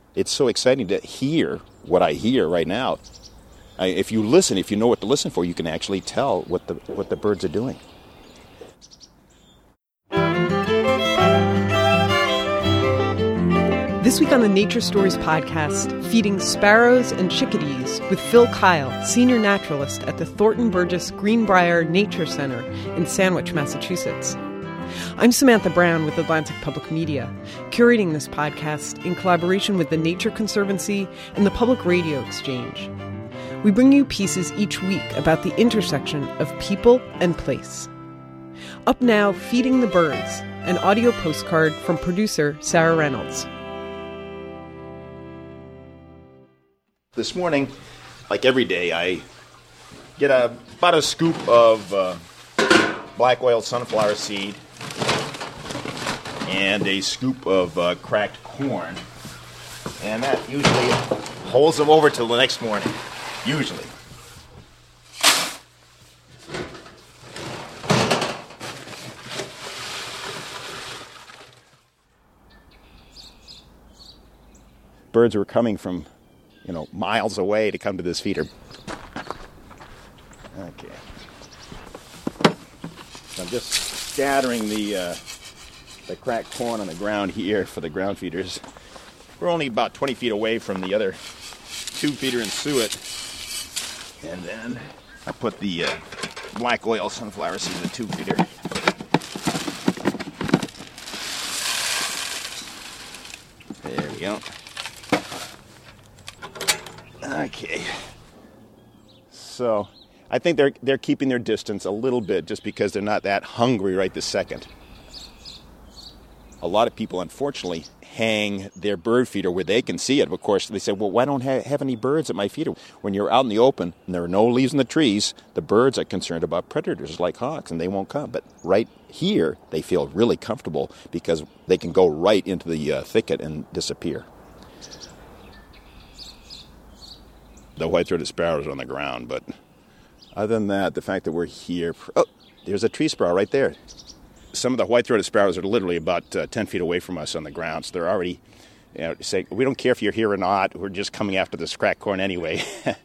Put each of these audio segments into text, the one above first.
It's so exciting to hear what I hear right now. If you listen, if you know what to listen for, you can actually tell what the birds are doing. This week on the Nature Stories podcast, feeding sparrows and chickadees with Phil Kyle, senior naturalist at the Thornton Burgess Greenbrier Nature Center in Sandwich, Massachusetts. I'm Samantha Brown with Atlantic Public Media, curating this podcast in collaboration with the Nature Conservancy and the Public Radio Exchange. We bring you pieces each week about the intersection of people and place. Up now, Feeding the Birds, an audio postcard from producer Sarah Reynolds. This morning, like every day, I get about a scoop of black oil sunflower seed and a scoop of cracked corn, and that usually holds them over till the next morning, usually. Birds were coming from miles away to come to this feeder. Okay. I'm just scattering the cracked corn on the ground here for the ground feeders. We're only about 20 feet away from the other tube feeder in suet. And then I put the black oil sunflower seed in the tube feeder. There we go. Okay, so I think they're keeping their distance a little bit just because they're not that hungry right this second. A lot of people, unfortunately, hang their bird feeder where they can see it. Of course, they say, well, why don't I have any birds at my feeder? When you're out in the open and there are no leaves in the trees, the birds are concerned about predators like hawks and they won't come. But right here, they feel really comfortable because they can go right into the thicket and disappear. The white-throated sparrows are on the ground, but other than that, the fact that we're here... Oh, there's a tree sparrow right there. Some of the white-throated sparrows are literally about 10 feet away from us on the ground, so they're already saying, we don't care if you're here or not, we're just coming after this cracked corn anyway.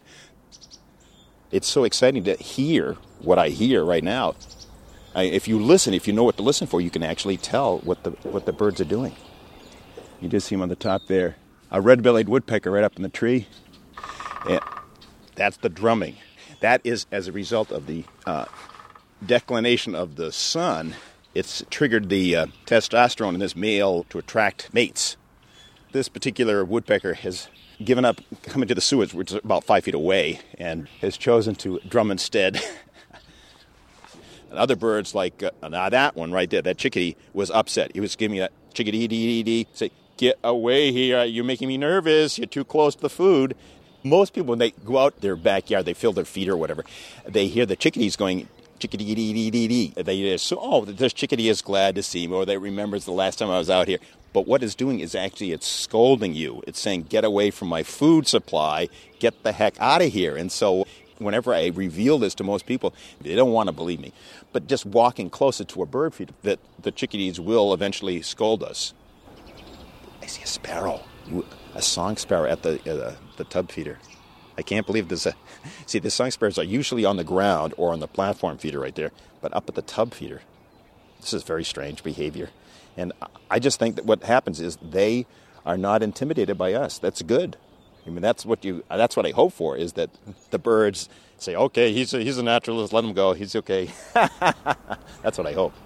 It's so exciting to hear what I hear right now. If you listen, if you know what to listen for, you can actually tell what the birds are doing. You just see them on the top there. A red-bellied woodpecker right up in the tree. And that's the drumming. That is as a result of the declination of the sun. It's triggered the testosterone in this male to attract mates. This particular woodpecker has given up coming to the suet, which is about 5 feet away, and has chosen to drum instead. And other birds like that one right there, that chickadee, was upset. He was giving me that chickadee, say, get away here, you're making me nervous, you're too close to the food. Most people, when they go out their backyard, they fill their feeder or whatever, they hear the chickadees going, chickadee-dee-dee-dee-dee. They assume, oh, this chickadee is glad to see me, or they remembers the last time I was out here. But what it's doing is actually it's scolding you. It's saying, get away from my food supply, get the heck out of here. And so whenever I reveal this to most people, they don't want to believe me. But just walking closer to a bird feeder, that the chickadees will eventually scold us. I see a sparrow. A song sparrow at the tub feeder. I can't believe this. See, the song sparrows are usually on the ground or on the platform feeder right there, but up at the tub feeder. This is very strange behavior. And I just think that what happens is they are not intimidated by us. That's good. I mean, that's what I hope for, is that the birds say, okay, he's a naturalist, let him go, he's okay. That's what I hope.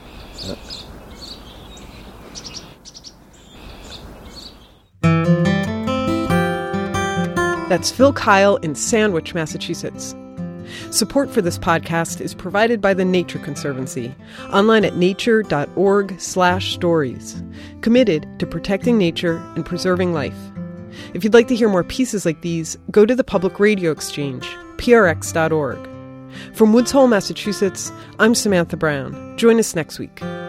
That's Phil Kyle in Sandwich, Massachusetts. Support for this podcast is provided by the Nature Conservancy, online at nature.org/stories, committed to protecting nature and preserving life. If you'd like to hear more pieces like these, go to the Public Radio Exchange, prx.org. From Woods Hole, Massachusetts, I'm Samantha Brown. Join us next week.